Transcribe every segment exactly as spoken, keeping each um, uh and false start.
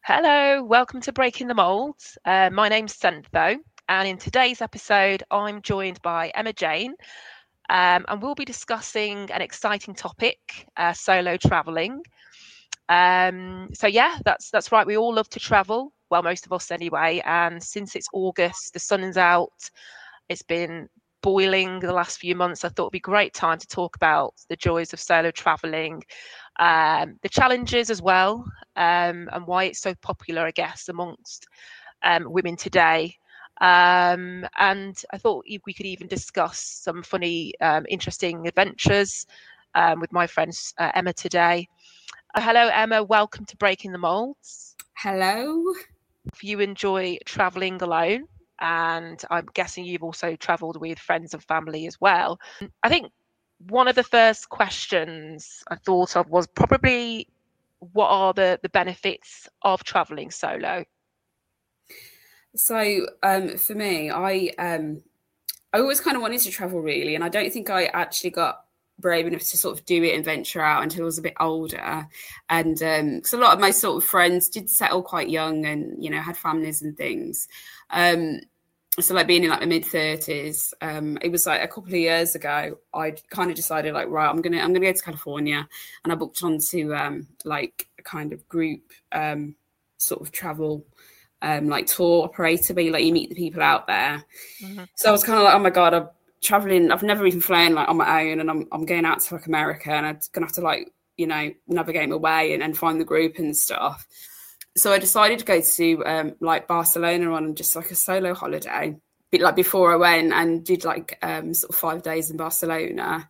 Hello, welcome to Breaking the Mold. Uh, my name's Sentho, and in today's episode, I'm joined by Emma Jane, um, and we'll be discussing an exciting topic: uh, solo traveling. Um, so yeah, that's that's right. We all love to travel. Well, most of us anyway. And since it's August, the sun is out. It's been boiling the last few months. I thought it'd be a great time to talk about the joys of solo traveling, um, the challenges as well, um, and why it's so popular, I guess, amongst um, women today. Um, and I thought we could even discuss some funny, um, interesting adventures um, with my friend uh, Emma today. Uh, hello, Emma. Welcome to Breaking the Molds. Hello. If you enjoy traveling alone, and I'm guessing you've also traveled with friends and family as well, I think one of the first questions I thought of was probably, what are the, the benefits of traveling solo? So um, for me, I um, I always kind of wanted to travel really, and I don't think I actually got brave enough to sort of do it and venture out until I was a bit older. And because um, a lot of my sort of friends did settle quite young and, you know, had families and things. Um, so like being in like my mid thirties, um, it was like a couple of years ago, I kind of decided like, right, I'm gonna I'm gonna go to California, and I booked onto um, like a kind of group um, sort of travel. Um, like tour operator, where you like you meet the people out there. Mm-hmm. So I was kind of like, oh my god, I'm traveling. I've never even flown like on my own, and I'm I'm going out to like America, and I'm gonna have to like you know navigate my way and, and find the group and stuff. So I decided to go to um, like Barcelona on just like a solo holiday. But like before I went and did like um, sort of five days in Barcelona,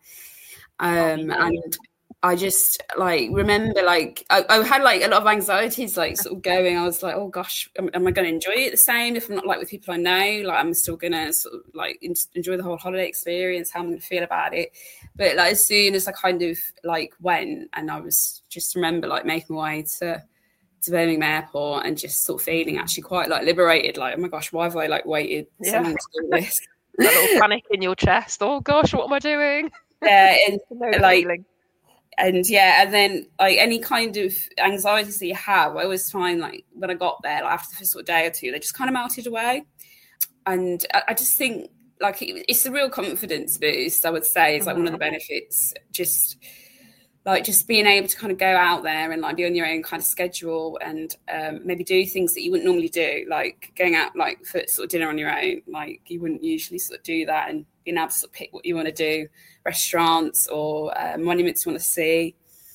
um, oh, and. I just like remember like I, I had like a lot of anxieties like sort of going. I was like, oh gosh, am, am I going to enjoy it the same if I'm not like with people I know? Like I'm still going to sort of like in, enjoy the whole holiday experience. How I'm going to feel about it. But like as soon as I kind of like went, and I was just remember like making my way to to Birmingham Airport and just sort of feeling actually quite like liberated. Like, oh my gosh, why have I like waited Yeah. so long to do this? That little panic in your chest. Oh gosh, what am I doing? Yeah, and no like. feeling. And yeah, and then like any kind of anxieties that you have, I always find like when I got there, like after the first sort of day or two, they just kind of melted away. And I, I just think like it, it's a real confidence boost, I would say, is like mm-hmm. one of the benefits. Just like just being able to kind of go out there and like be on your own kind of schedule and um, maybe do things that you wouldn't normally do, like going out like for sort of dinner on your own. Like you wouldn't usually sort of do that, and being able to sort of pick what you want to do, restaurants or uh, monuments you want to see,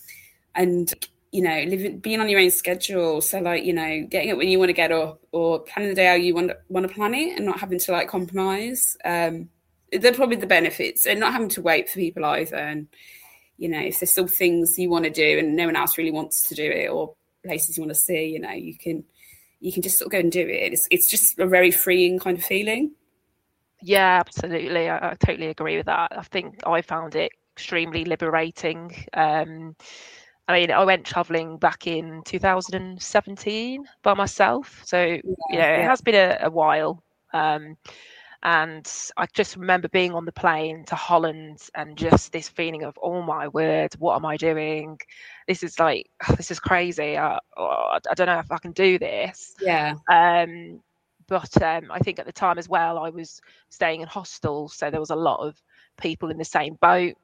and you know, living being on your own schedule. So like you know, getting up when you want to get up, or planning the day how you want to, want to plan it, and not having to like compromise. Um, they're probably the benefits, and not having to wait for people either. And you know, if there's still things you want to do and no one else really wants to do it, or places you want to see, you know, you can you can just sort of go and do it. It's it's just a very freeing kind of feeling. Yeah, absolutely. I, I totally agree with that. I think I found it extremely liberating. Um, I mean, I went traveling back in two thousand seventeen by myself. So, yeah, you know, yeah. It has been a, a while. Um, and I just remember being on the plane to Holland and just this feeling of, oh my word, what am I doing? This is like, oh, this is crazy. I, oh, I don't know if I can do this. Yeah. Um, But um, I think at the time as well, I was staying in hostels. So there was a lot of people in the same boat.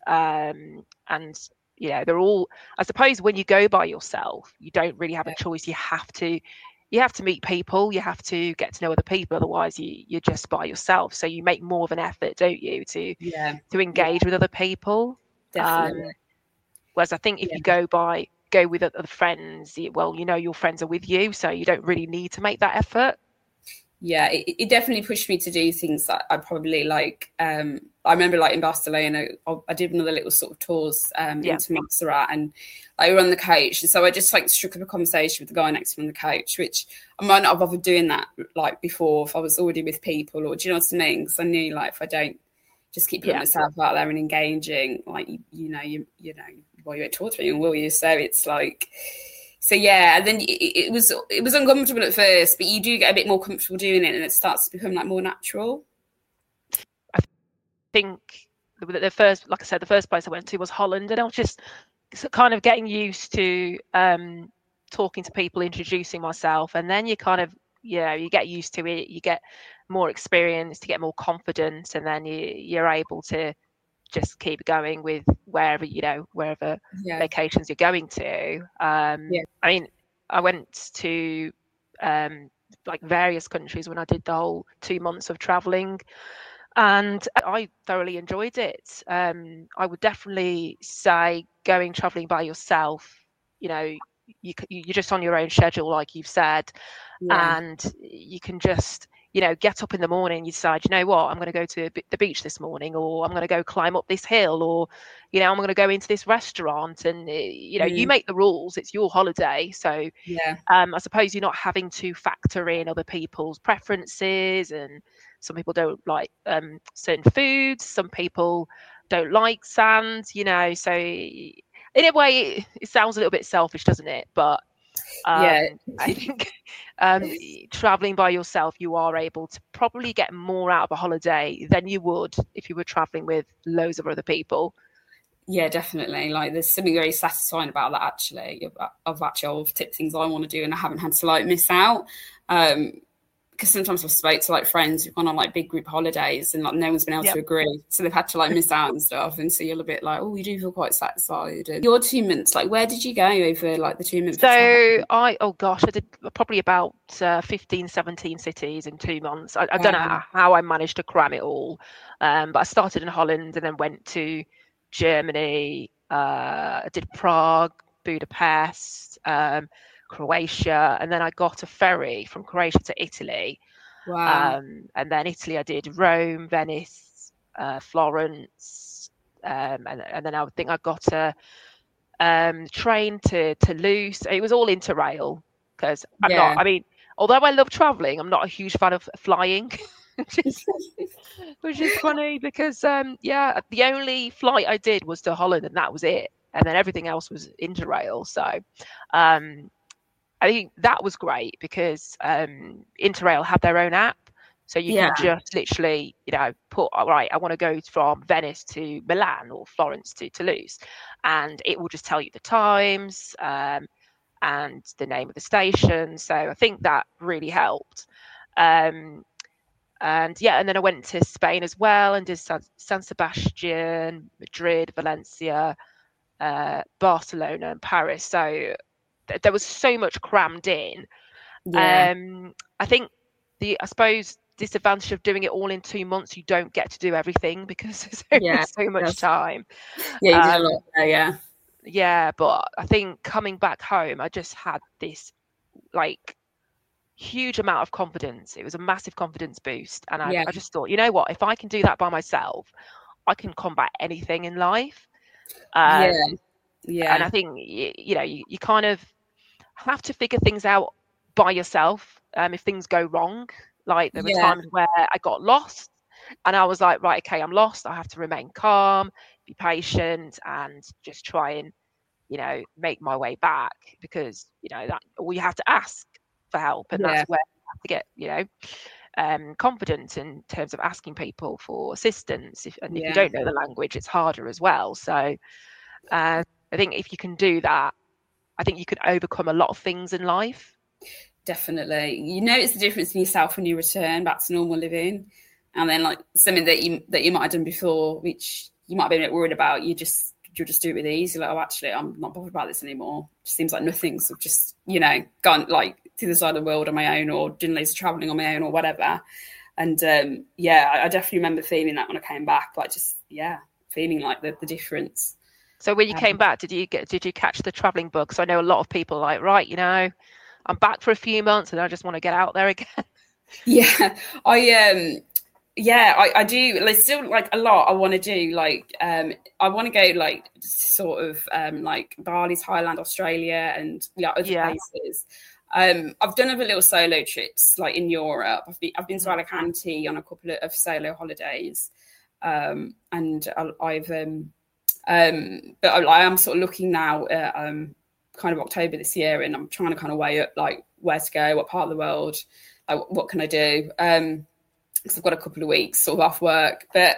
Um, and, you know, they're all, I suppose when you go by yourself, you don't really have a choice. You have to, you have to meet people. You have to get to know other people. Otherwise, you, you're just by yourself. So you make more of an effort, don't you, to, yeah. to engage yeah. with other people. Definitely. Um, whereas I think if yeah. you go by, go with other friends, well, you know, your friends are with you. So you don't really need to make that effort. Yeah, it, it definitely pushed me to do things that I probably like. Um, I remember like in Barcelona, I, I did another little sort of tours um, yeah. into Montserrat, and like, we were on the coach. And so I just like struck up a conversation with the guy next to me on the coach, which I might not have bothered doing that like before if I was already with people, or do you know what I mean? Because I knew like if I don't just keep putting yeah. myself out there and engaging, like, you, you know, you you know, well, you won't talk to anyone, will you? So it's like... So yeah, and then it, it was it was uncomfortable at first, but you do get a bit more comfortable doing it, and it starts to become like more natural. I think the first, like I said, the first place I went to was Holland, and I was just kind of getting used to um, talking to people, introducing myself, and then you kind of, you know, you get used to it, you get more experience, to get more confidence, and then you you're able to just keep going with wherever, you know, wherever Yeah. vacations you're going to. Um, Yeah. I mean, I went to um, like various countries when I did the whole two months of traveling, and I thoroughly enjoyed it. Um, I would definitely say going traveling by yourself, you know, you, you're just on your own schedule, like you've said, Yeah. and you can just, you know, get up in the morning, you decide, you know what, I'm going to go to the beach this morning, or I'm going to go climb up this hill, or, you know, I'm going to go into this restaurant, and, you know, mm. you make the rules. It's your holiday. So yeah, um, I suppose you're not having to factor in other people's preferences, and some people don't like um, certain foods, some people don't like sand, you know, so in a way it, it sounds a little bit selfish, doesn't it? But Um, yeah. I think um, traveling by yourself, you are able to probably get more out of a holiday than you would if you were traveling with loads of other people. Yeah, definitely. Like, there's something very satisfying about that, actually, of, of actually I've tipped things I want to do and I haven't had to like miss out. Um, because sometimes I've spoke to like friends who've gone on like big group holidays and like no one's been able yep. to agree, so they've had to like miss out and stuff, and so you're a bit like, oh, you do feel quite satisfied. And your two months, like, where did you go over like the two months? So I oh gosh I did probably about uh, fifteen seventeen cities in two months. I, I don't wow. know how I managed to cram it all, um, but I started in Holland and then went to Germany. uh, I did Prague, Budapest, um, Croatia, and then I got a ferry from Croatia to Italy. Wow. Um, and then Italy, I did Rome, Venice, uh, Florence, um, and, and then I think I got a um, train to Toulouse. It was all Interrail, because I'm yeah. not, I mean, although I love traveling, I'm not a huge fan of flying, which is, which is funny because, um, yeah, the only flight I did was to Holland, and that was it. And then everything else was Interrail. So, um, I think that was great because um, Interrail had their own app. So you yeah. can just literally, you know, put, all right, I want to go from Venice to Milan or Florence to Toulouse. And it will just tell you the times um, and the name of the station. So I think that really helped. Um, and yeah, and then I went to Spain as well and did San, San Sebastian, Madrid, Valencia, uh, Barcelona and Paris. So there was so much crammed in. Yeah. Um, I think the, I suppose, disadvantage of doing it all in two months, you don't get to do everything because there's only yeah, so much yes. time. Yeah, you um, did a lot there, yeah. Yeah, but I think coming back home, I just had this like huge amount of confidence. It was a massive confidence boost. And I, yeah. I just thought, you know what, if I can do that by myself, I can combat anything in life. Um, yeah. Yeah. And I think, you, you know, you, you kind of have to figure things out by yourself um, if things go wrong. Like there were yeah. times where I got lost and I was like, right, okay, I'm lost. I have to remain calm, be patient, and just try and, you know, make my way back because, you know, that, or you have to ask for help. And yeah. that's where you have to get, you know, um, confident in terms of asking people for assistance. If, and if yeah. you don't know the language, it's harder as well. So uh, I think if you can do that, I think you can overcome a lot of things in life. Definitely. You notice the difference in yourself when you return back to normal living, and then like something that you that you might have done before, which you might have been a bit worried about, you just you'll just do it with ease. You're like, oh, actually, I'm not bothered about this anymore. It just seems like nothing's just, you know, gone like to the side of the world on my own, or doing loads of traveling on my own, or whatever. And um, yeah, I, I definitely remember feeling that when I came back, like just yeah, feeling like the, the difference. So when you um, came back, did you get did you catch the traveling bug? So I know a lot of people are like, right, you know, I'm back for a few months and I just want to get out there again. Yeah, I um, yeah, I, I do. There's still like a lot I want to do. Like, um, I want to go like sort of um, like Bali, Thailand, Australia, and yeah, other yeah. places. Um, I've done other little solo trips like in Europe. I've been I've been to Alicante on a couple of, of solo holidays, um, and I, I've um, um, but I, I am sort of looking now at um. kind of October this year, and I'm trying to kind of weigh up like where to go, what part of the world, like what can I do, um because I've got a couple of weeks sort of off work. But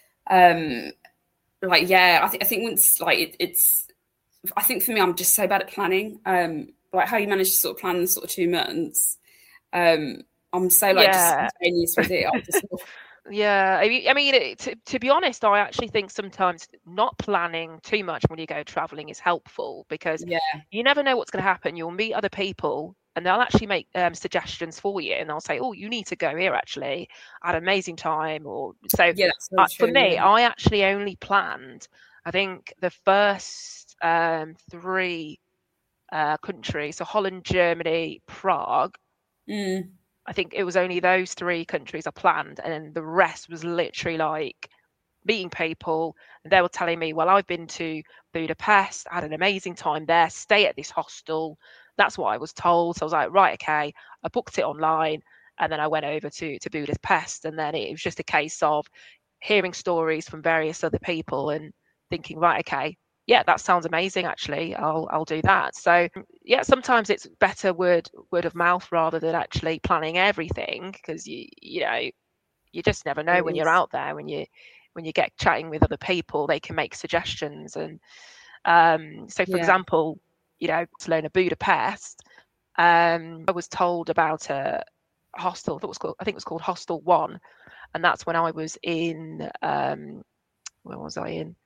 um like yeah I think I think once like it, it's I think for me I'm just so bad at planning, um like how you managed to sort of plan the sort of two months. Um, I'm so like just Yeah. spontaneous with it. I just sort of, Yeah, I mean, I mean, it, to, to be honest, I actually think sometimes not planning too much when you go traveling is helpful, because yeah, you never know what's going to happen. You'll meet other people and they'll actually make um, suggestions for you, and they'll say, "Oh, you need to go here. Actually, I had an amazing time." Or so. yeah, that's so Uh, for true. me, Yeah. I actually only planned, I think, the first um, three uh, countries, so Holland, Germany, Prague. Mm. I think it was only those three countries I planned, and then the rest was literally like meeting people. And they were telling me, well, I've been to Budapest, I had an amazing time there, stay at this hostel. That's what I was told. So I was like, right, okay. I booked it online, and then I went over to, to Budapest. And then it was just a case of hearing stories from various other people and thinking, right, okay, yeah, that sounds amazing. Actually, I'll I'll do that. So yeah, sometimes it's better word word of mouth rather than actually planning everything, because you you know you just never know It when you're is. out there, when you when you get chatting with other people, they can make suggestions. And um, so, for Yeah. example, you know, Barcelona, Budapest, um, I was told about a hostel that was called, I think it was called Hostel One, and that's when I was in, um, where was I in?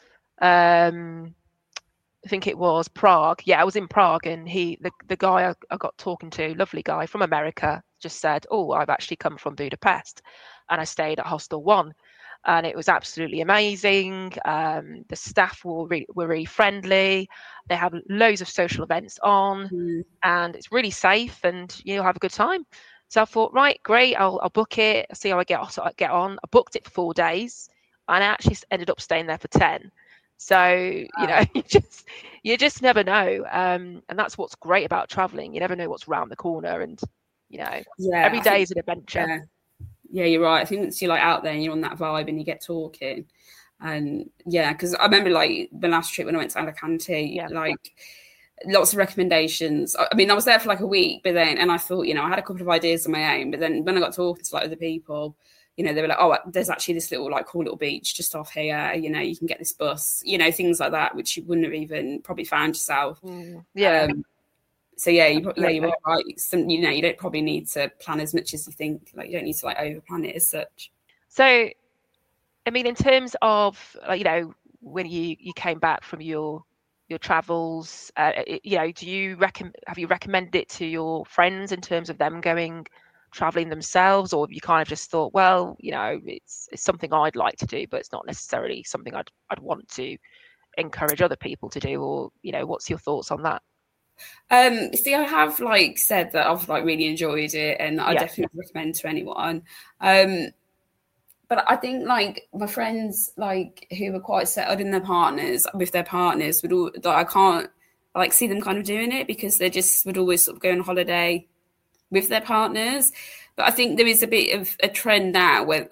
Um, I think it was Prague. Yeah, I was in Prague, and he, the, the guy I, I got talking to, lovely guy from America, just said, "Oh, I've actually come from Budapest, and I stayed at Hostel One, and it was absolutely amazing. Um, the staff were re- were really friendly. They have loads of social events on, Mm. and it's really safe, and you'll have a good time." So I thought, right, great, I'll, I'll book it. See how I get get on. I booked it for four days, and I actually ended up staying there for ten. So you know, Wow. you just you just never know, um, and that's what's great about traveling. You never know what's around the corner, and you know, Yeah, every I day think is an adventure. yeah, yeah, you're right. I think once you're like out there and you're on that vibe and you get talking, and yeah, because I remember like the last trip when I went to Alicante, Yeah. like lots of recommendations. I mean, I was there for like a week, but then and I thought, you know, I had a couple of ideas on my own, but then when I got talking to like other people, you know, they were like, oh, there's actually this little like cool little beach just off here. You know, you can get this bus, you know, things like that, which you wouldn't have even probably found yourself. Mm, yeah. Um, so yeah, you, yeah, you Absolutely. are right. Some, you know, you don't probably need to plan as much as you think. Like, you don't need to like over plan it as such. So, I mean, in terms of like, you know, when you you came back from your your travels, uh, you know, do you recommend have you recommended it to your friends in terms of them going traveling themselves, or have you kind of just thought, well, you know, it's it's something I'd like to do, but it's not necessarily something I'd I'd want to encourage other people to do, or you know, what's your thoughts on that? Um, see, I have like said that I've like really enjoyed it, and I Yeah. definitely recommend to anyone. Um, but I think like my friends, like who were quite settled in their partners with their partners, would all like I can't like see them kind of doing it because they just would always sort of go on holiday with their partners. But I think there is a bit of a trend now where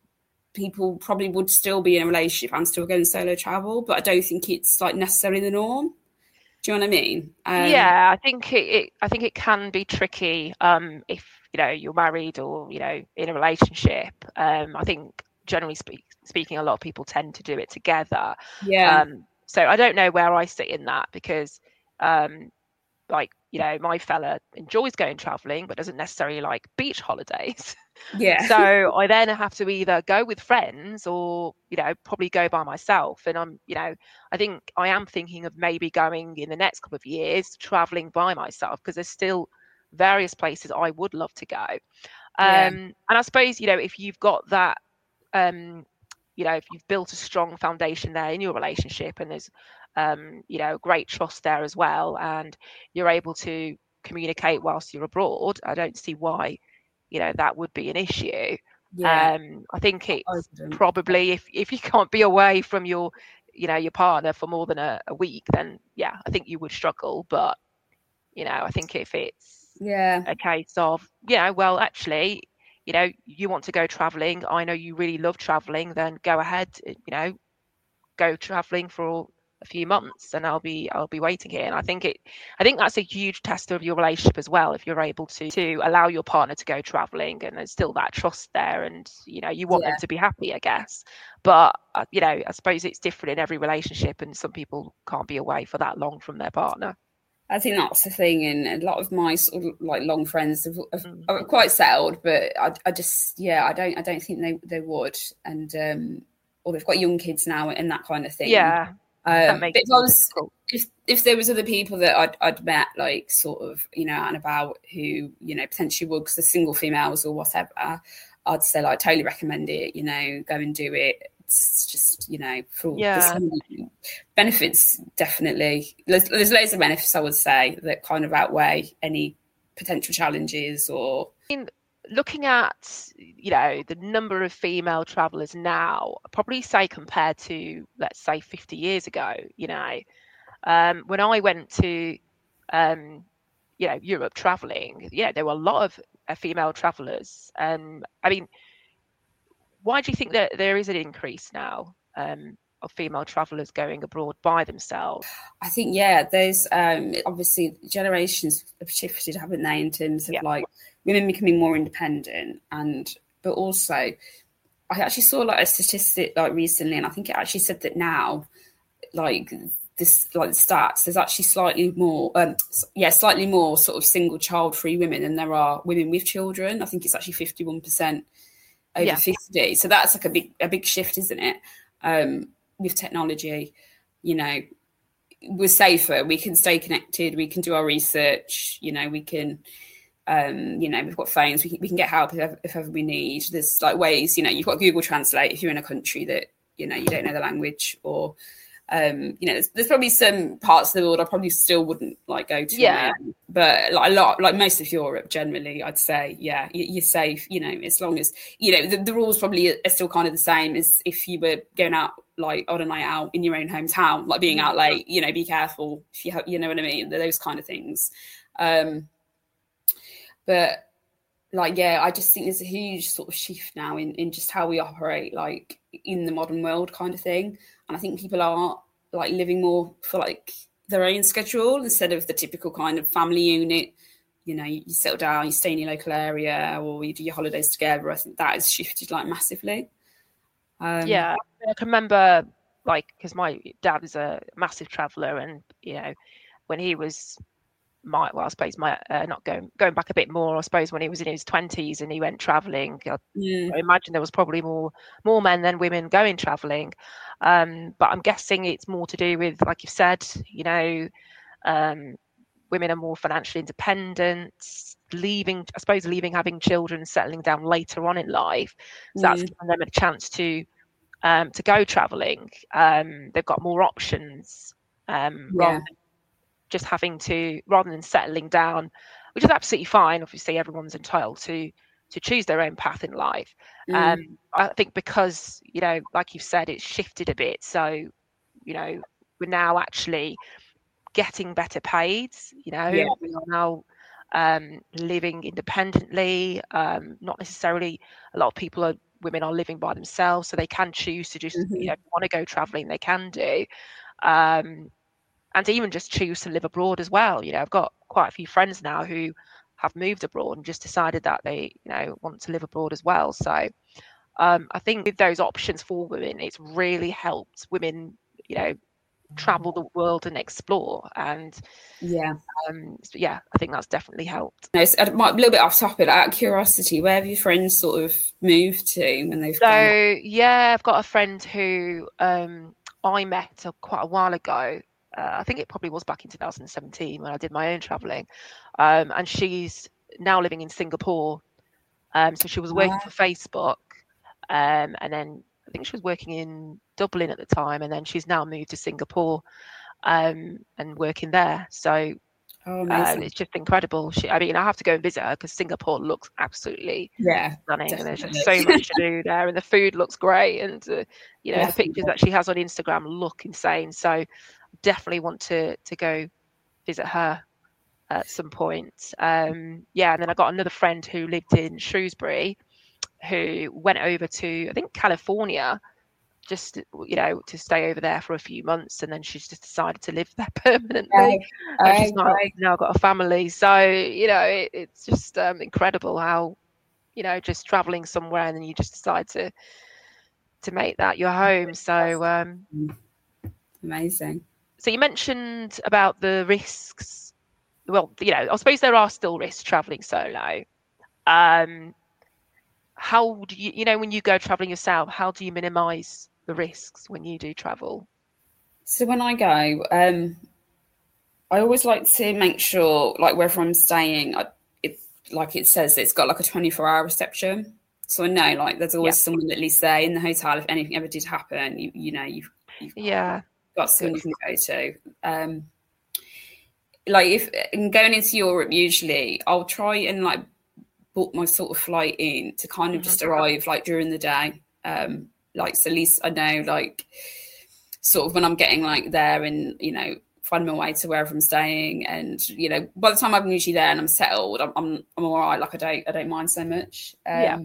people probably would still be in a relationship and still going solo travel, but I don't think it's like necessarily the norm. Do you know what I mean? Um, Yeah, I think it, it I think it can be tricky um, if you know you're married or you know in a relationship. Um, I think generally speak, speaking, a lot of people tend to do it together. yeah, Um, so I don't know where I sit in that, because um, like you know my fella enjoys going traveling but doesn't necessarily like beach holidays. yeah, So I then have to either go with friends or, you know, probably go by myself. And I'm, you know, I think I am thinking of maybe going in the next couple of years, traveling by myself, because there's still various places I would love to go. yeah, Um, and I suppose, you know, if you've got that, um, you know, if you've built a strong foundation there in your relationship, and there's, um, you know, great trust there as well, and you're able to communicate whilst you're abroad, I don't see why you know that would be an issue. yeah. um I think I it's wouldn't. probably if if you can't be away from your you know your partner for more than a, a week, then yeah, I think you would struggle. But you know I think if it's Yeah, a case of you know well actually you know you want to go traveling, I know you really love traveling, then go ahead, you know go traveling for a few months, and I'll be I'll be waiting here. And I think it I think that's a huge test of your relationship as well, if you're able to to allow your partner to go traveling and there's still that trust there, and you know you want yeah, them to be happy, I guess. But uh, you know I suppose it's different in every relationship, and some people can't be away for that long from their partner. I think that's the thing, and a lot of my sort of like long friends have, have, Mm. are quite settled, but I, I just, yeah, I don't, I don't think they, they would, and um, or they've got young kids now and that kind of thing. Yeah, that Um, makes but it if I more was, difficult. if if there was other people that I'd, I'd met, like sort of, you know, out and about, who, you know, potentially would, because they're single females or whatever, I'd say like totally recommend it. You know, go and do it. It's just, you know, for there's Yeah. so many benefits, definitely. There's, there's loads of benefits, I would say, that kind of outweigh any potential challenges or. I mean, looking at, you know, the number of female travelers now, I'd probably say compared to, let's say, fifty years ago, you know, um, when I went to, um, you know, Europe traveling, yeah, there were a lot of uh, female travelers. Um, I mean, why do you think that there is an increase now um, of female travelers going abroad by themselves? I think, yeah, there's um, obviously generations have shifted, haven't they, in terms of Yeah. like women becoming more independent, and but also I actually saw like a statistic like recently, and I think it actually said that now, like this, like the stats, there's actually slightly more, um, yeah, slightly more sort of single child-free women than there are women with children. I think it's actually fifty-one percent over Yeah. fifty. So that's like a big, a big shift, isn't it? Um, with technology, you know, we're safer. We can stay connected. We can do our research. You know, we can. Um, you know, we've got phones. We can, we can get help if ever, if ever we need. There's like ways. You know, you've got Google Translate if you're in a country that, you know, you don't know the language, or um, you know, there's, there's probably some parts of the world I probably still wouldn't like go to. Yeah. Now, but like a lot, like most of Europe, generally, I'd say, yeah, you, you're safe. You know, as long as you know the, the rules probably are still kind of the same as if you were going out like on a night out in your own hometown, like being out late. You know, be careful if you have, you know what I mean. Those kind of things. Um, but like, yeah, I just think there's a huge sort of shift now in, in just how we operate, like in the modern world kind of thing. And I think people are like living more for like their own schedule instead of the typical kind of family unit. You know, you, you settle down, you stay in your local area, or you do your holidays together. I think that has shifted like massively. Um, Yeah, I can remember, like, because my dad is a massive traveller, and you know, when he was my, well, I suppose my, uh, not going going back a bit more, I suppose when he was in his twenties and he went travelling, I, yeah. I imagine there was probably more more men than women going travelling. Um, but I'm guessing it's more to do with, like you've said, you know, um, women are more financially independent, leaving, I suppose, leaving, having children, settling down later on in life. So that's Mm. given them a chance to um, to go travelling. Um, they've got more options um, Yeah. rather than just having to, rather than settling down, which is absolutely fine. Obviously, everyone's entitled to to choose their own path in life. Mm. Um, I think because, you know, like you've said, it's shifted a bit. So, you know, we're now actually getting better paid. You know, Yeah. we are now um, living independently. Um, not necessarily a lot of people are women are living by themselves, so they can choose to just, Mm-hmm. you know, want to go traveling, they can do. Um, and even just choose to live abroad as well. You know, I've got quite a few friends now who have moved abroad and just decided that they, you know, want to live abroad as well. So um, I think with those options for women, it's really helped women, you know, travel the world and explore. And Yeah. um, so yeah, I think that's definitely helped. No, so, a little bit off topic. Out of curiosity, where have your friends sort of moved to when they've So gone? yeah, I've got a friend who um, I met a, quite a while ago. Uh, I think it probably was back in two thousand seventeen when I did my own traveling, um, and she's now living in Singapore. Um, so she was working for Facebook, um, and then I think she was working in Dublin at the time, and then she's now moved to Singapore um, and working there. So Oh, um, amazing. it's just incredible. She, I mean, I have to go and visit her because Singapore looks absolutely Yeah, stunning, and there's just definitely. so much to do there, and the food looks great, and uh, you know, the Definitely. pictures that she has on Instagram look insane. So definitely want to to go visit her at some point. Um, yeah, and then I got another friend who lived in Shrewsbury, who went over to, I think, California, just, you know, to stay over there for a few months, and then she's just decided to live there permanently. Right. And she's now, Right. now got a family. So, you know, it, it's just um, incredible how, you know, just traveling somewhere and then you just decide to to make that your home. So um Amazing. so you mentioned about the risks well, you know, I suppose there are still risks traveling solo. Um, how do you, you know, when you go traveling yourself, how do you minimize the risks when you do travel? So when I go, um, I always like to make sure, like wherever I'm staying, I, it like it says it's got like a twenty-four hour reception. So I know, like, there's always yeah. someone at least there in the hotel if anything ever did happen. You you know, you've, you've yeah got someone Good. You can go to. Um, like if in going into Europe, usually I'll try and like book my sort of flight in to kind of mm-hmm. just arrive like during the day. Um, like so at least I know like sort of when I'm getting like there and you know find my way to wherever I'm staying, and you know by the time I'm usually there and I'm settled, I'm I'm, I'm all right. Like I don't I don't mind so much. Um, yeah.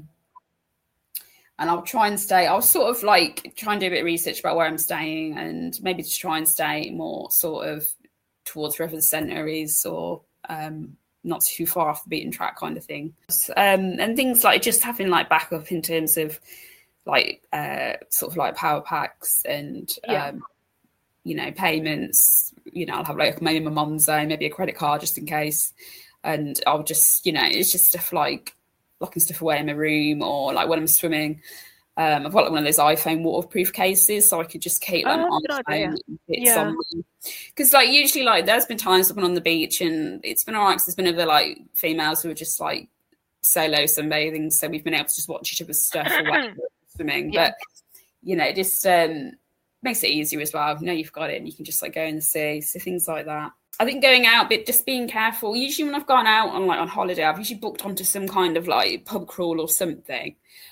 And I'll try and stay. I'll sort of like try and do a bit of research about where I'm staying, and maybe just try and stay more sort of towards wherever the centre is, or um, not too far off the beaten track kind of thing. Um, and things like just having like backup in terms of like uh, sort of like power packs and yeah. um, you know payments. You know, I'll have like maybe my mum's Zone, maybe a credit card just in case, and I'll just you know it's just stuff like locking stuff away in my room, or like when I'm swimming, um, I've got like one of those iPhone waterproof cases, so I could just keep them oh, on the phone. Bits yeah. on them. Because like usually, like there's been times I've been on the beach and it's been alright. Because there's been other like females who are just like solo sunbathing, so we've been able to just watch each other's stuff or swimming. Yeah. But you know, it just um, makes it easier as well. You know, you've got it, and you can just like go in the sea, so things like that. I think going out, but just being careful. Usually when I've gone out on like on holiday, I've usually booked onto some kind of like pub crawl or something.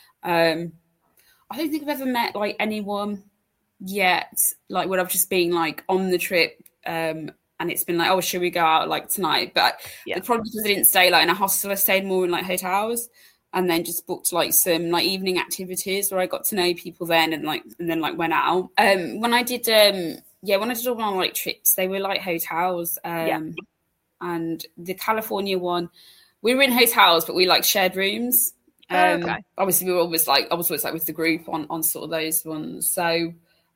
Um, I don't think I've ever met like anyone yet, like when I've just been like on the trip um, and it's been like, oh, should we go out like tonight? But yeah. probably because I didn't stay like in a hostel, I stayed more in like hotels, and then just booked like some like evening activities where I got to know people then and like and then like went out. Um, when I did. Um, Yeah, when I did all my like trips, they were like hotels. Um, yeah. And the California one, we were in hotels, but we like shared rooms. Um, oh, okay. Obviously, we were always like, I was always like with the group on, on sort of those ones. So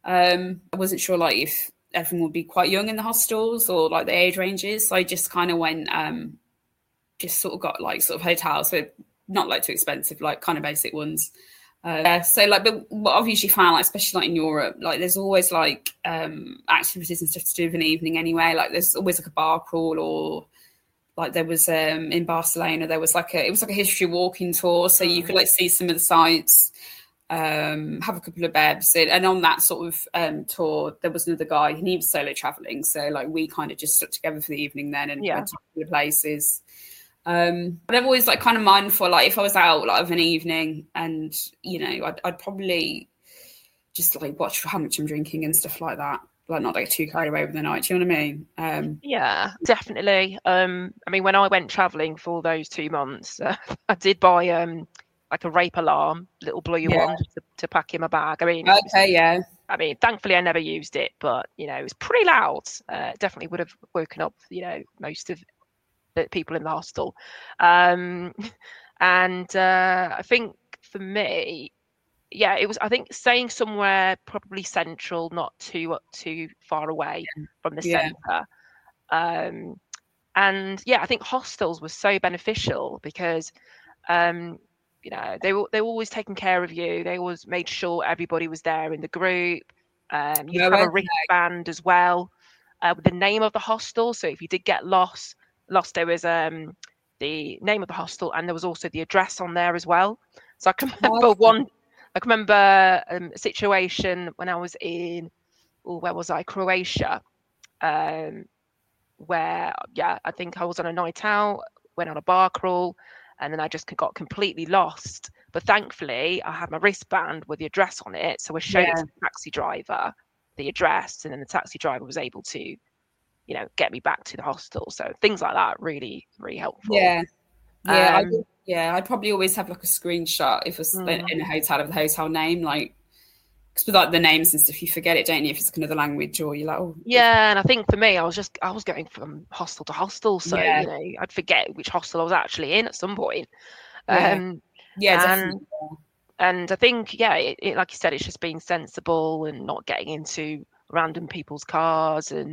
um, I wasn't sure like if everyone would be quite young in the hostels or like the age ranges. So I just kind of went, um, just sort of got like sort of hotels, so not like too expensive, like kind of basic ones. Uh, yeah, so like, but what I've usually found, like especially like in Europe, like there's always like um, activities and stuff to do in the evening anyway. Like there's always like a bar crawl, or like there was um, in Barcelona, there was like a it was like a history walking tour, so you could like see some of the sites, um, have a couple of bevs, and on that sort of um, tour, there was another guy, and he was solo traveling, so like we kind of just stuck together for the evening then and yeah. went to the places. Um, but I'm always like kind of mindful, like if I was out like of an evening, and you know, I'd, I'd probably just like watch how much I'm drinking and stuff like that, like not like too carried away with the night. Do you know what I mean? Um, yeah, definitely. Um, I mean, when I went traveling for those two months, uh, I did buy um like a rape alarm, little blue yeah. one to, to pack in my bag. I mean, okay, was, yeah. I mean, thankfully I never used it, but you know, it was pretty loud. Uh, definitely would have woken up, you know, most of the people in the hostel. Um, and uh, I think for me, yeah, it was, I think staying somewhere probably central, not too too far away from the yeah. centre. Um, and yeah, I think hostels were so beneficial because, um, you know, they were they were always taking care of you. They always made sure everybody was there in the group. Um, you no, have a wristband as well uh, with the name of the hostel. So if you did get lost, lost there was um the name of the hostel, and there was also the address on there as well. So I can remember oh, one I can remember um, a situation when I was in oh, where was I Croatia, um where yeah I think I was on a night out, went on a bar crawl, and then I just got completely lost, but thankfully I had my wristband with the address on it, so I showed yeah. it to the taxi driver the address, and then the taxi driver was able to you know, get me back to the hostel. So things like that really, really helpful. Yeah. Yeah. Um, I would, yeah. I'd probably always have like a screenshot if it's mm. in a hotel of the hotel name, like, because with like the names and stuff, you forget it, don't you? If it's another language, or you're like, oh. Yeah. And I think for me, I was just, I was going from hostel to hostel. So, yeah. you know, I'd forget which hostel I was actually in at some point. Yeah. Um, yeah, and, definitely. And I think, yeah, it, it, like you said, it's just being sensible and not getting into random people's cars and,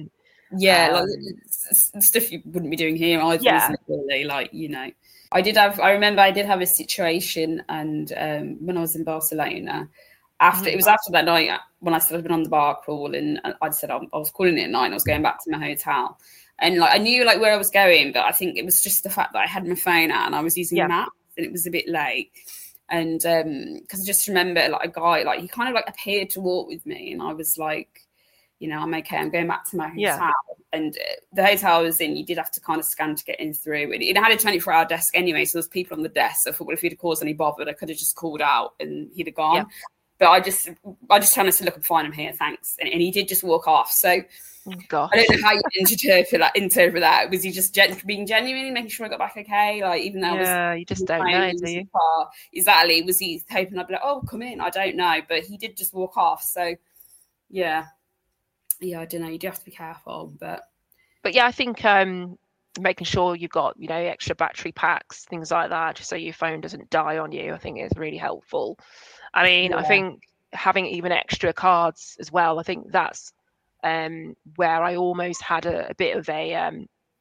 Yeah, Um, like stuff you wouldn't be doing here either, yeah. isn't it, really? Like, you know, I did have, I remember I did have a situation, and um, when I was in Barcelona, after, mm. it was after that night when I started on the bar crawl, and I'd said I was calling it at night, and I was going back to my hotel. And like I knew like where I was going, but I think it was just the fact that I had my phone out and I was using yeah. maps, and it was a bit late. And um, because I just remember like a guy, like he kind of like appeared to walk with me, and I was like, you know, I'm okay. I'm going back to my hotel. Yeah. And the hotel I was in, you did have to kind of scan to get in through. And it had a twenty-four hour desk anyway, so there's people on the desk. So I thought, well, if he'd have caused any bother, I could have just called out and he'd have gone. Yeah. But I just, I just trying to say, look, I'm fine, I'm here, thanks. And, and he did just walk off. So Gosh. I don't know how you interpret that. Interpret that. Was he just gen- being genuine, making sure I got back okay? Like, even though yeah, I was, you just don't know, do you? Car. Exactly. Was he hoping I'd be like, oh, come in? I don't know. But he did just walk off. So, yeah. Yeah, I don't know. You do have to be careful, but but yeah, I think um, making sure you've got, you know, extra battery packs, things like that, just so your phone doesn't die on you, I think is really helpful. I mean, yeah. I think having even extra cards as well, I think that's um, where I almost had a, a bit of a, um,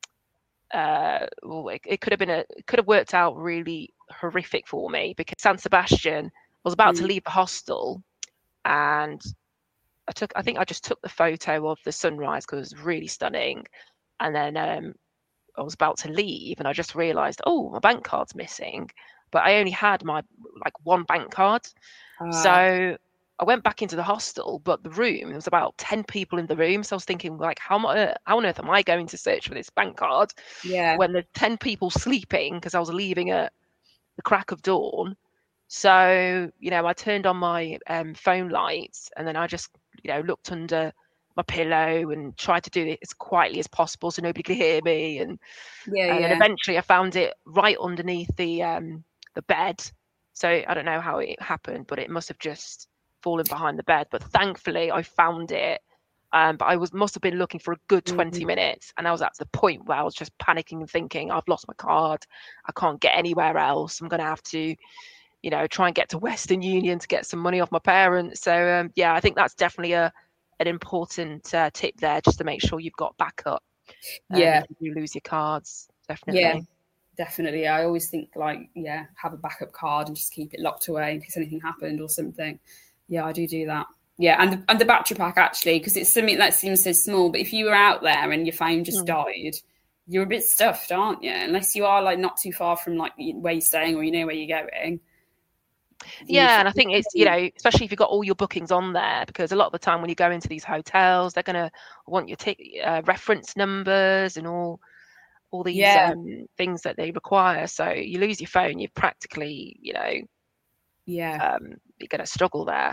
uh, well, it, it could have been a, it could have worked out really horrific for me, because San Sebastian, I was about mm. to leave the hostel, and I took, I think I just took the photo of the sunrise because it was really stunning. And then um, I was about to leave, and I just realized, oh, my bank card's missing. But I only had my like one bank card. Uh. So I went back into the hostel, but the room, there was about ten people in the room. So I was thinking, like, how, how on earth am I going to search for this bank card yeah. when there's ten people sleeping, because I was leaving at the crack of dawn. So, you know, I turned on my um, phone lights, and then I just, you know, looked under my pillow and tried to do it as quietly as possible so nobody could hear me. And, yeah, and yeah. then eventually I found it right underneath the um, the bed. So I don't know how it happened, but it must have just fallen behind the bed. But thankfully I found it. Um, but I was must have been looking for a good twenty mm-hmm. minutes. And I was at the point where I was just panicking and thinking, I've lost my card. I can't get anywhere else. I'm going to have to, you know, try and get to Western Union to get some money off my parents. So, um, yeah, I think that's definitely a an important uh, tip there, just to make sure you've got backup. Um, yeah. If you lose your cards, definitely. Yeah, definitely. I always think, like, yeah, have a backup card and just keep it locked away in case anything happened or something. Yeah, I do do that. Yeah, and the, and the battery pack, actually, because it's something that seems so small, but if you were out there and your phone just mm. died, you're a bit stuffed, aren't you? Unless you are, like, not too far from, like, where you're staying or you know where you're going. Yeah, and I think it's, you know, especially if you've got all your bookings on there, because a lot of the time when you go into these hotels, they're going to want your t- uh, reference numbers and all all these yeah. um, things that they require. So you lose your phone, you're practically, you know, yeah, um, you're going to struggle there.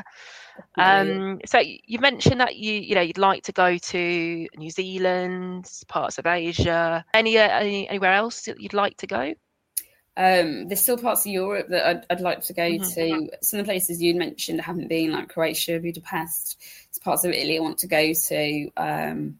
Um, so you mentioned that you, you know, you'd like to go to New Zealand, parts of Asia. Any, uh, any anywhere else that you'd like to go? Um, there's still parts of Europe that I'd, I'd like to go mm-hmm. to. Some of the places you mentioned I haven't been, like Croatia, Budapest. There's parts of Italy I want to go to. Um,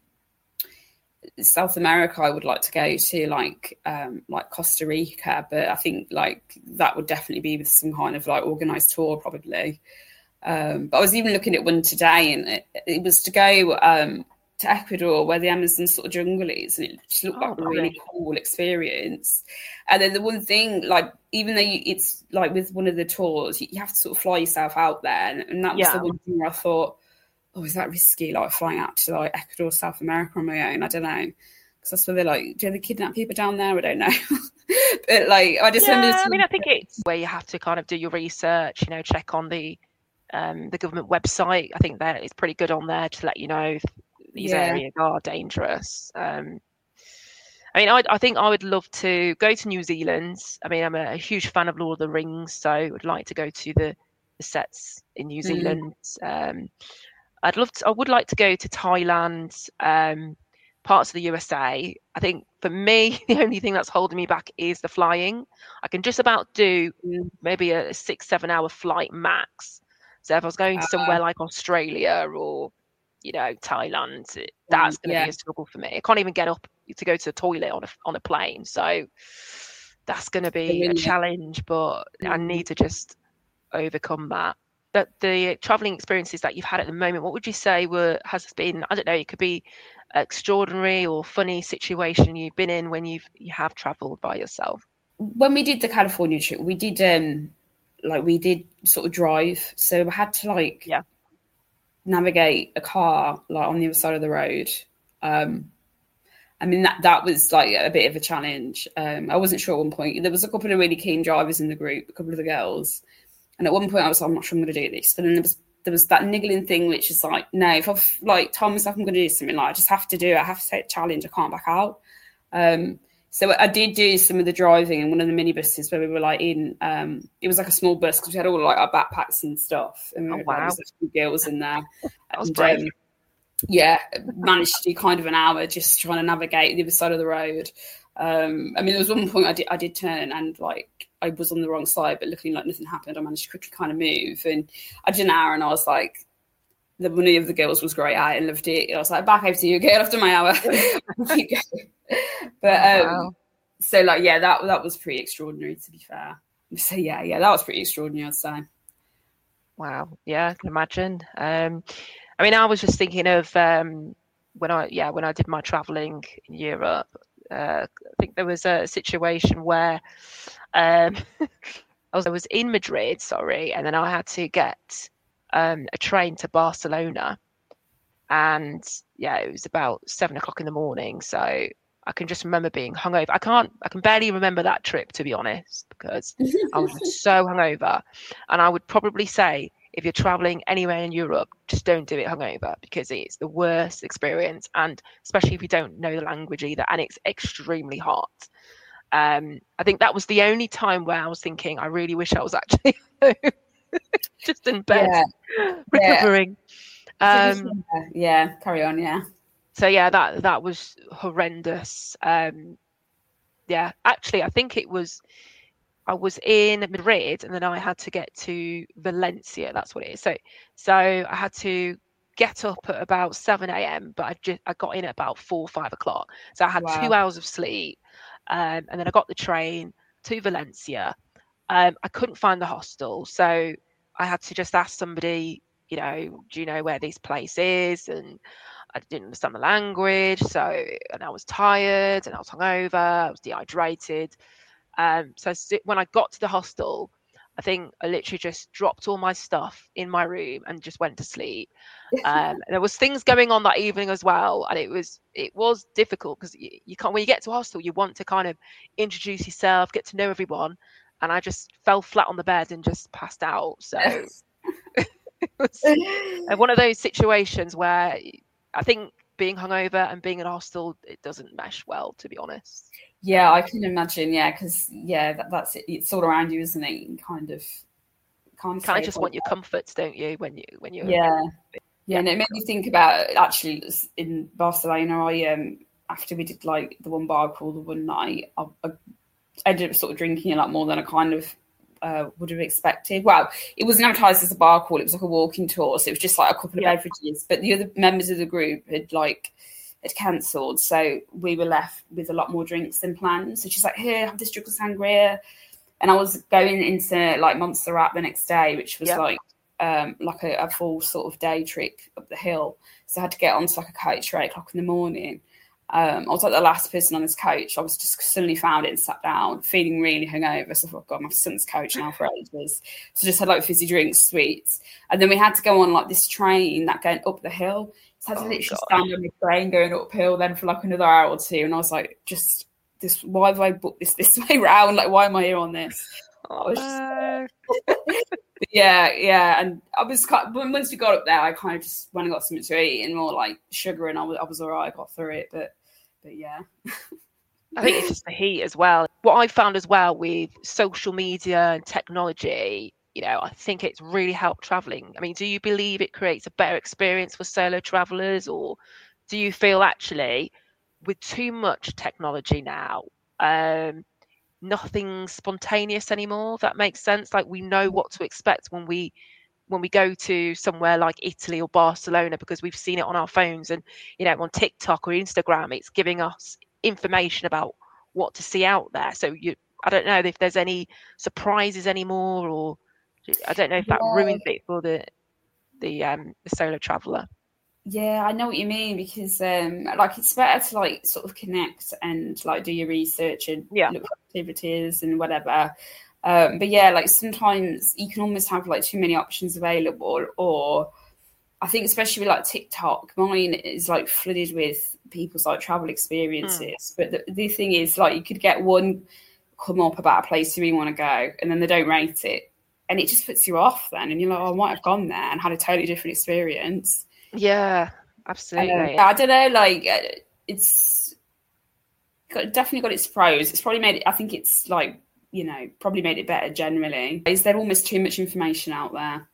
South America I would like to go to, like um, like Costa Rica, but I think like that would definitely be with some kind of like organised tour probably. Um, but I was even looking at one today, and it, it was to go um, to Ecuador, where the Amazon sort of jungle is, and it just looked oh, like a really cool experience. And then the one thing, like, even though you, it's like with one of the tours, you, you have to sort of fly yourself out there, and, and that was yeah. the one thing where I thought, oh, is that risky, like flying out to like Ecuador, South America on my own? I don't know, because that's where they're like, do they kidnap people down there? I don't know. But like, I just yeah, remember. I mean, I think it's where you have to kind of do your research, you know, check on the um, the government website. I think that it's pretty good on there to let you know if these yeah. areas are dangerous. Um, I mean, I, I think I would love to go to New Zealand. I mean, I'm a, a huge fan of Lord of the Rings, so I would like to go to the, the sets in New Zealand. Mm. Um, I'd love to, I would like to go to Thailand, um, parts of the U S A. I think for me, the only thing that's holding me back is the flying. I can just about do maybe a six, seven hour flight max. So if I was going uh, somewhere like Australia or, you know, Thailand, that's going to yeah. be a struggle for me. I can't even get up to go to the toilet on a on a plane, so that's going to be a challenge. But mm. I need to just overcome that. that the traveling experiences that you've had at the moment, what would you say were has been, I don't know, it could be extraordinary or funny situation you've been in when you've you have traveled by yourself? When we did the California trip, we did um like we did sort of drive, so I had to like yeah navigate a car like on the other side of the road. um I mean, that that was like a bit of a challenge. um I wasn't sure at one point. There was a couple of really keen drivers in the group, a couple of the girls, and at one point I was like, I'm not sure I'm going to do this, but then there was there was that niggling thing which is like, no, if I've like told myself I'm going to do something, like I just have to do it. I have to take the challenge. I can't back out. um So I did do some of the driving in one of the minibuses where we were like in, um, it was like a small bus because we had all like our backpacks and stuff. And oh, we wow. There was a few girls in there. That was and, brave. Um, yeah, managed to do kind of an hour just trying to navigate the other side of the road. Um, I mean, there was one point I did, I did turn and like I was on the wrong side, but looking like nothing happened, I managed to quickly kind of move. And I did an hour and I was like, the one of the girls was great at it and loved it. I was like, back over to you, get after my hour. Keep going. But um, wow. So like, yeah, that that was pretty extraordinary, to be fair. So yeah, yeah, that was pretty extraordinary, I'd say. Wow. Yeah, I can imagine. Um, I mean, I was just thinking of um, when I, yeah, when I did my traveling in Europe. Uh, I think there was a situation where um, I was I was in Madrid, sorry, and then I had to get um, a train to Barcelona, and yeah, it was about seven o'clock in the morning. So I can just remember being hungover. I can't, I can barely remember that trip, to be honest, because I was just so hungover. And I would probably say, if you're traveling anywhere in Europe, just don't do it hungover, because it's the worst experience. And especially if you don't know the language either, and it's extremely hot. Um, I think that was the only time where I was thinking, I really wish I was actually just in bed, yeah. recovering. Yeah. Um, yeah, carry on, yeah. So yeah, that that was horrendous. Um, yeah, actually, I think it was. I was in Madrid, and then I had to get to Valencia. That's what it is. So, so I had to get up at about seven a.m. But I just I got in at about four, five o'clock. So I had wow. two hours of sleep, um, and then I got the train to Valencia. Um, I couldn't find the hostel, so I had to just ask somebody, you know, do you know where this place is? And I didn't understand the language, so and I was tired and I was hungover, I was dehydrated. Um, so when I got to the hostel, I think I literally just dropped all my stuff in my room and just went to sleep. Um, there was things going on that evening as well, and it was it was difficult because you, you can't, when you get to a hostel, you want to kind of introduce yourself, get to know everyone, and I just fell flat on the bed and just passed out. So it was one of those situations where I think being hungover and being in a hostel, it doesn't mesh well, to be honest. Yeah, I can imagine. Yeah, because yeah, that, that's it. It's all around you, isn't it? You kind of, kind of, kind of just want your comforts, don't you? When you, when you. Yeah, yeah, and it made me think about actually in Barcelona. I um after we did like the one bar crawl the one night, I, I ended up sort of drinking a lot more than I kind of uh, would have expected. Well, it wasn't advertised as a bar crawl; it was like a walking tour, so it was just like a couple of yeah. beverages. But the other members of the group had like. had cancelled, so we were left with a lot more drinks than planned. So she's like, here, have this drink of sangria. And I was going into like Montserrat the next day, which was yep. like um like a, a full sort of day trip up the hill. So I had to get onto like a coach at eight o'clock in the morning. Um, I was like the last person on this coach. I was just suddenly found it and sat down, feeling really hungover. So I thought, God, my son's coach now for ages. So just had like fizzy drinks, sweets. And then we had to go on like this train that going up the hill. So I had to oh, literally God. stand on the train going uphill then for like another hour or two. And I was like, just this, why have I booked this this way round? Like, why am I here on this? I was just, yeah, yeah. And I was kind of, once we got up there, I kind of just went and got something to eat and more like sugar, and I was, I was all right. I got through it. But, but yeah. I think it's just the heat as well. What I found as well with social media and technology, you know, I think it's really helped traveling. I mean, do you believe it creates a better experience for solo travelers, or do you feel actually with too much technology now, um, nothing's spontaneous anymore? If that makes sense. Like, we know what to expect when we when we go to somewhere like Italy or Barcelona, because we've seen it on our phones, and you know, on TikTok or Instagram, it's giving us information about what to see out there. So you, I don't know if there's any surprises anymore, or I don't know if that Yeah. ruins it for the the um the solo traveller. Yeah, I know what you mean, because um like it's better to like sort of connect and like do your research and Yeah. look for activities and whatever. Um, but yeah, like sometimes you can almost have like too many options available, or I think especially with like TikTok, mine is like flooded with people's like travel experiences. Mm. But the, the thing is, like, you could get one come up about a place you really want to go, and then they don't rate it, and it just puts you off then, and you're like, oh, I might have gone there and had a totally different experience. Yeah, absolutely. Uh, I don't know, like it's got, definitely got its pros. It's probably made it, I think it's like, you know, probably made it better generally. Is there almost too much information out there?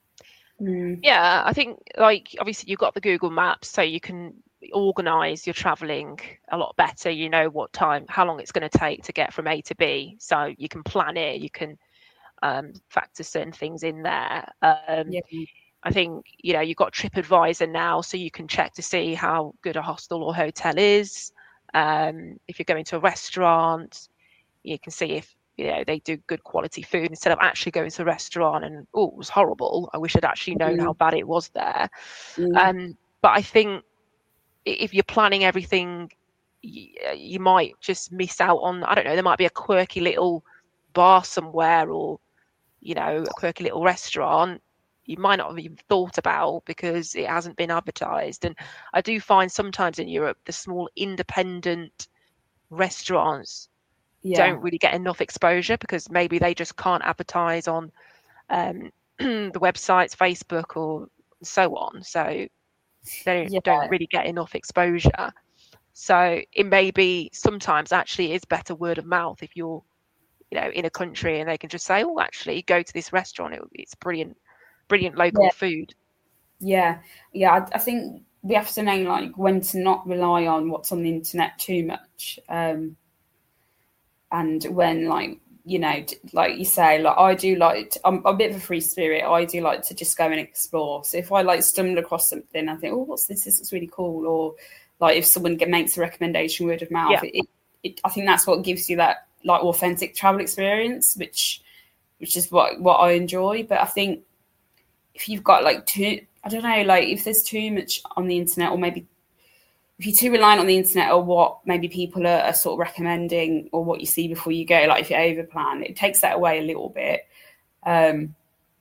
Mm. Yeah, I think like obviously you've got the Google Maps, so you can organise your travelling a lot better. You know what time, how long it's going to take to get from A to B, so you can plan it. You can um, factor certain things in there. Um, yeah. I think, you know, you've got TripAdvisor now, so you can check to see how good a hostel or hotel is. Um, if you're going to a restaurant, you can see if, you know, they do good quality food instead of actually going to a restaurant and, oh, it was horrible. I wish I'd actually known mm. how bad it was there. Mm. Um, but I think if you're planning everything, you, you might just miss out on, I don't know, there might be a quirky little bar somewhere, or, you know, a quirky little restaurant you might not have even thought about because it hasn't been advertised. And I do find sometimes in Europe, the small independent restaurants yeah. don't really get enough exposure because maybe they just can't advertise on um, the websites, Facebook, or so on. So they yeah. don't really get enough exposure. So it may be sometimes actually is better word of mouth if you're, you know, in a country and they can just say, oh, actually go to this restaurant. It, it's brilliant. Brilliant local yeah. food. Yeah, yeah. I, I think we have to know like when to not rely on what's on the internet too much, um, and when like you know, like you say, like I do like to, I'm, I'm a bit of a free spirit. I do like to just go and explore. So if I like stumble across something, I think, oh, what's this? This is really cool. Or like if someone makes a recommendation word of mouth, yeah. it, it, I think that's what gives you that like authentic travel experience, which which is what what I enjoy. But I think if you've got like too, I don't know, like if there's too much on the internet, or maybe if you're too reliant on the internet or what maybe people are, are sort of recommending or what you see before you go, like if you overplan, it takes that away a little bit. Um,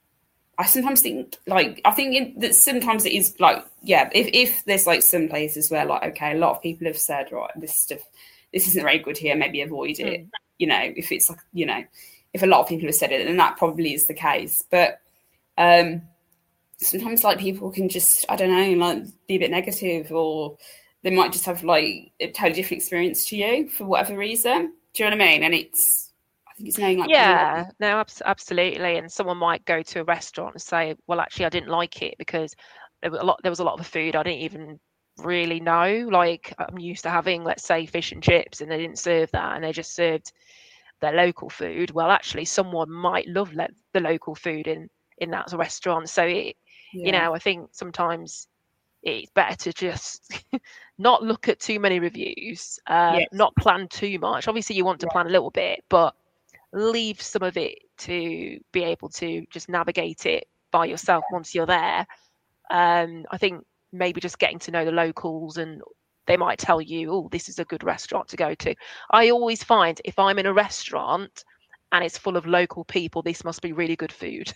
I sometimes think like, I think in, that sometimes it is like, yeah, if, if there's like some places where like, okay, a lot of people have said, right, this stuff, this isn't very good here, maybe avoid it. Mm. You know, if it's like, you know, if a lot of people have said it, then that probably is the case. But, um, sometimes like people can just, I don't know, like be a bit negative, or they might just have like a totally different experience to you for whatever reason. Do you know what I mean? And it's, I think it's knowing like, yeah, no, ab- absolutely. And someone might go to a restaurant and say, well, actually, I didn't like it because there was a lot, there was a lot of food I didn't even really know. Like I'm used to having, let's say, fish and chips, and they didn't serve that, and they just served their local food. Well, actually, someone might love le- the local food in in that restaurant. So it, yeah. you know, I think sometimes it's better to just not look at too many reviews, uh, yes. not plan too much. Obviously, you want to yeah. plan a little bit, but leave some of it to be able to just navigate it by yourself yeah. once you're there. Um, I think maybe just getting to know the locals, and they might tell you, oh, this is a good restaurant to go to. I always find if I'm in a restaurant and it's full of local people, this must be really good food.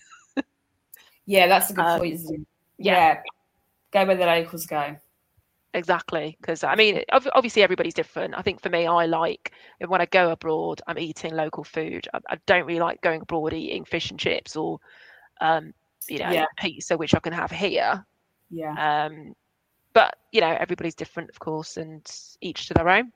Yeah, that's a good um, point. Yeah. yeah. Go where the locals go. Exactly. Because, I mean, obviously everybody's different. I think for me, I like, when I go abroad, I'm eating local food. I, I don't really like going abroad eating fish and chips or, um, you know, yeah. pizza, which I can have here. Yeah. Um, but, you know, everybody's different, of course, and each to their own.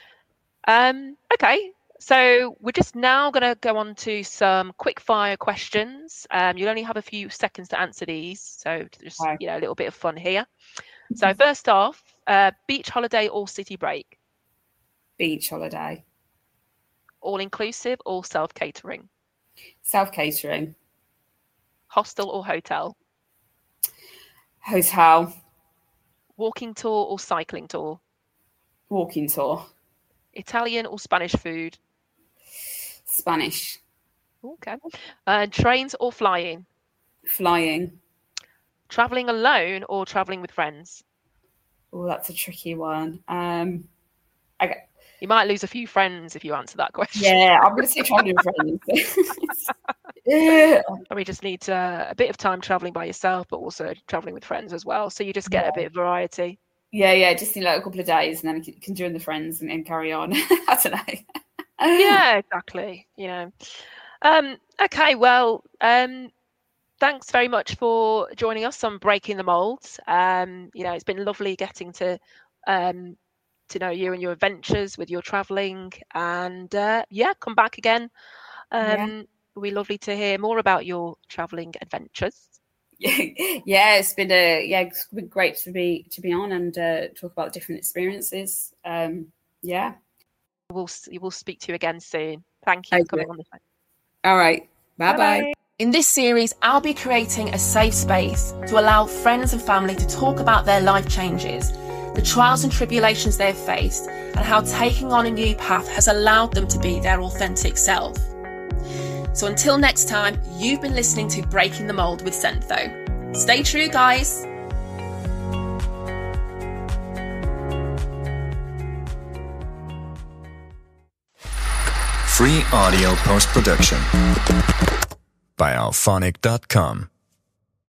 Um, okay. So we're just now going to go on to some quick fire questions. Um, you'll only have a few seconds to answer these. So just, right. you know, a little bit of fun here. So first off, uh, beach holiday or city break? Beach holiday. All inclusive or self-catering? Self-catering. Hostel or hotel? Hotel. Walking tour or cycling tour? Walking tour. Italian or Spanish food? Spanish. Okay. Uh, trains or flying? Flying. Traveling alone or traveling with friends? Oh, that's a tricky one. Um, I, You might lose a few friends if you answer that question. Yeah, I'm going to say traveling with friends. Yeah. And we just need uh, a bit of time traveling by yourself, but also traveling with friends as well. So you just get yeah. a bit of variety. Yeah, yeah, just in like a couple of days, and then you can join the friends and, and carry on. I don't know. Yeah, exactly. You know. Um, okay, well, um, thanks very much for joining us on Breaking the Molds. Um, you know, it's been lovely getting to um, to know you and your adventures with your traveling, and uh, yeah, come back again. Um, Yeah. it'll be lovely to hear more about your traveling adventures. Yeah, it's been a yeah, it's been great to be to be on and uh, talk about different experiences. Um, yeah, We'll we'll speak to you again soon. Thank you for coming on the phone. All right, bye bye. In this series, I'll be creating a safe space to allow friends and family to talk about their life changes, the trials and tribulations they've faced, and how taking on a new path has allowed them to be their authentic self. So until next time, you've been listening to Breaking the Mold with Sentho. Stay true, guys. Free audio post-production by alphonic dot com.